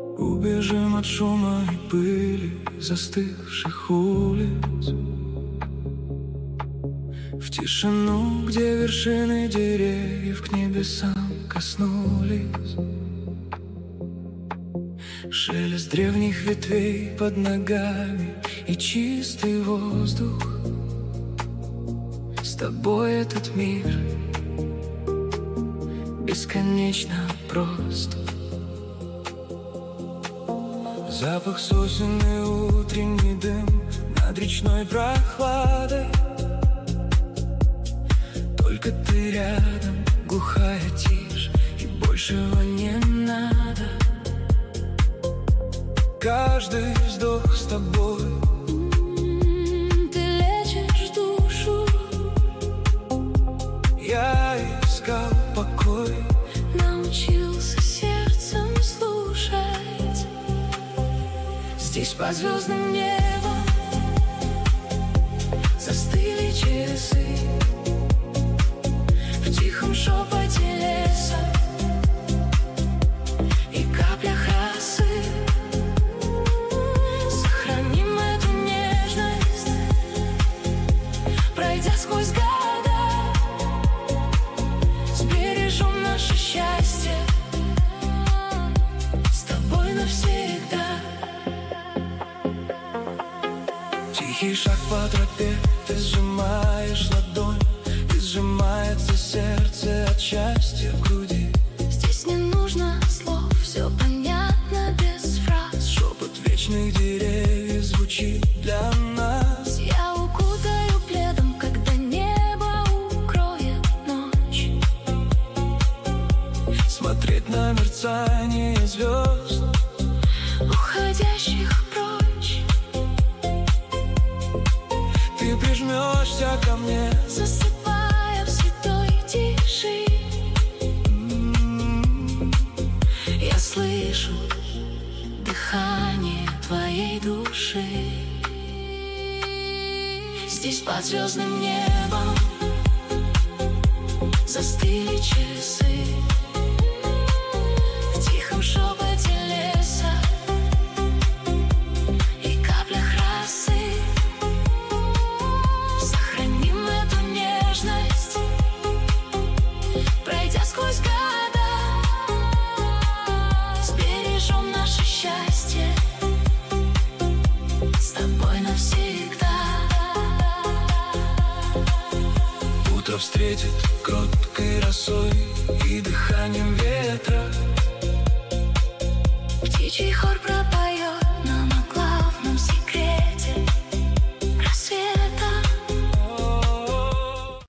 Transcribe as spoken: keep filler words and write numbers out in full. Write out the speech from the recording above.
Убежим от шума и пыли застывших улиц, в тишину, где вершины деревьев к небесам коснулись. Шелест древних ветвей под ногами и чистый воздух. С тобой этот мир бесконечно прост. Запах сосен и утренний дым над речной прохладой. Только ты рядом, глухая тишь, и большего не надо. Каждый вздох с тобой. Ты лечишь душу. Я искал покой, Научился сердцем слушать. здесь Под звездным небом застыли часы. В тихом шепоте леса и каплях росы. Сохраним эту нежность, пройдя сквозь года. Сбережем наше счастье с тобой навсегда. Тихий шаг по тропе, ты сжимаешь ладонь, и сжимается сердце от счастья в груди. Здесь не нужно слов, все понятно без фраз. Шепот вечных деревьев звучит для нас. Я укутаю пледом, когда небо укроет ночь. Смотреть на мерцание звезд, уходящих прочь. ты прижмешься ко мне, Засыпая в святой тиши. Я слышу дыхание твоей души. Здесь под звездным небом застыли часы. В тихом шепоте леса и каплях росы. Сохраним эту нежность, пройдя сквозь года. Сбережем наше счастье с тобой навсегда. утро встретит кроткой росой и дыханием ветра. Птичий хор пропал.